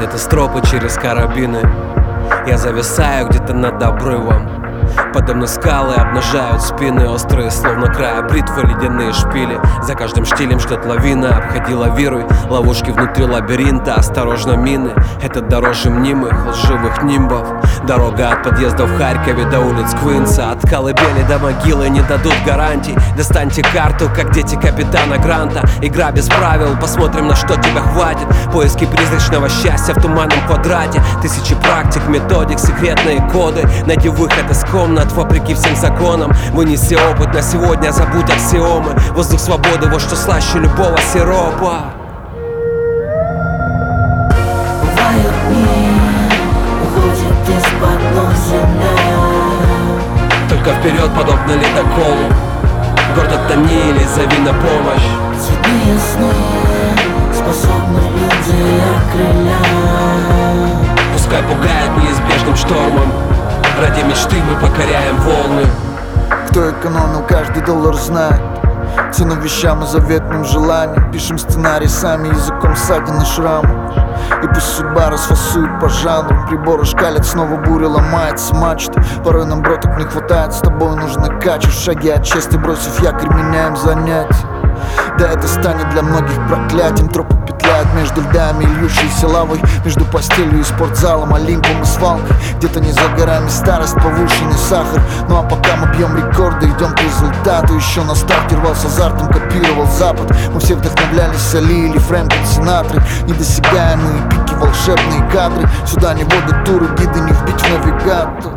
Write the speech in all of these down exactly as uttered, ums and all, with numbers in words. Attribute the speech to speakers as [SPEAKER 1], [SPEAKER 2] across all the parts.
[SPEAKER 1] где-то стропы через карабины. Я зависаю где-то над обрывом. Подо мной скалы обнажают спины, острые, словно края бритвы, ледяные шпили. За каждым штилем ждет лавина, обходи, лавируй. Ловушки внутри лабиринта, осторожно мины. Это дороже мнимых, лживых нимбов. Дорога от подъезда в Харькове до улиц Квинса. От колыбели до могилы не дадут гарантий. Достаньте карту, как дети капитана Гранта. Игра без правил, посмотрим, на что тебя хватит. Поиски призрачного счастья в туманном квадрате. Тысячи практик, методик, секретные коды. Найди выход из комнат вопреки всем законам. Вынеси опыт на сегодня, забудь аксиомы. Воздух свободы, вот что слаще любого сиропа.
[SPEAKER 2] Бывают дни, уходит из-под ног земля.
[SPEAKER 1] Только вперед, подобно ледоколу. Гордо тонили, зови на помощь.
[SPEAKER 2] Цветные сны способны люди окрылять.
[SPEAKER 1] Пускай пугает неизбежным штормом. Ради мечты мы покоряем волны.
[SPEAKER 3] Кто экономил, каждый доллар знает цену вещам и заветным желаниям. Пишем сценарий сами, языком ссадины шрамы. И пусть судьба расфасует по жанру. Приборы шкалят, снова буря ломается мачты. Порой нам броток не хватает, с тобой нужно качать. Шаги от чести, бросив якорь, меняем занятия. Да, это станет для многих проклятием. Тропы петляют между льдами и льющейся лавой, между постелью и спортзалом, олимпом и свалкой. Где-то не за горами старость, повышенный сахар. Ну а пока мы бьем рекорды, идем к результату. Еще на старте рвался азартом, копировал Запад. Мы все вдохновлялись Али или Фрэнком Синатрой. Недосягаемые пики, волшебные кадры. Сюда не водят туры, гиды, не вбить в навигатор.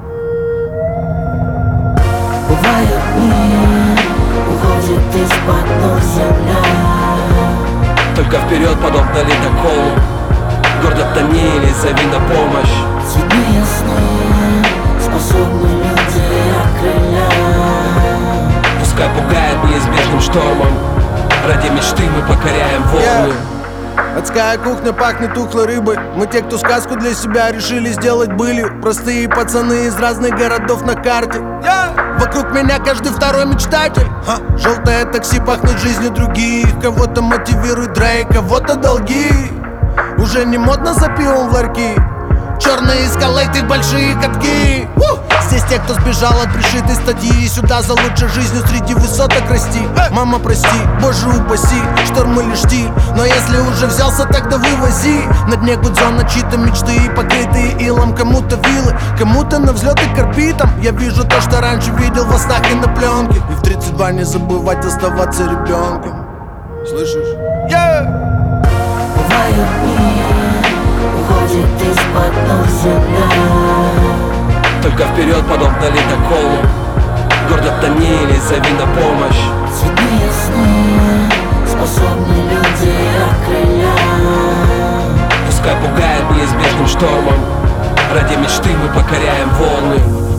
[SPEAKER 2] Бывают дни, уходит из-под ног земля.
[SPEAKER 1] Только вперед, подобно ледоколу. Гордо тонили, зови на помощь.
[SPEAKER 2] Цветные сны способны люди окрылять.
[SPEAKER 1] Пускай пугает неизбежным штормом. Ради мечты мы покоряем волны.
[SPEAKER 4] Адская кухня пахнет тухлой рыбой. Мы те, кто сказку для себя решили сделать былью. Простые пацаны из разных городов на карте. yeah. Вокруг меня каждый второй мечтатель. Ха. Желтое такси пахнет жизнью других. Кого-то мотивирует дрейк, кого-то долги. Уже не модно за пивом в ларьки. Черные эскалейты, большие катки. У! Здесь те, кто сбежал от пришитой статьи. Сюда за лучшей жизнью среди высоток расти. Мама, прости, боже упаси, шторм или штиль. Но если уже взялся, тогда вывози. На дне гудзона чьи-то мечты, покрытые илом. Кому-то вилы, кому-то на взлеты карпитом. Я вижу то, что раньше видел во снах и на пленке. И в тридцать два не забывать оставаться ребенком. Слышишь? Yeah!
[SPEAKER 2] Бывают дни, уходит из-под ног земля.
[SPEAKER 1] Только вперед, подобно ледоколу. Гордо тонили, зови на помощь.
[SPEAKER 2] Цветные сны способны люди окрылять.
[SPEAKER 1] Пускай пугает неизбежным штормом. Ради мечты мы покоряем волны.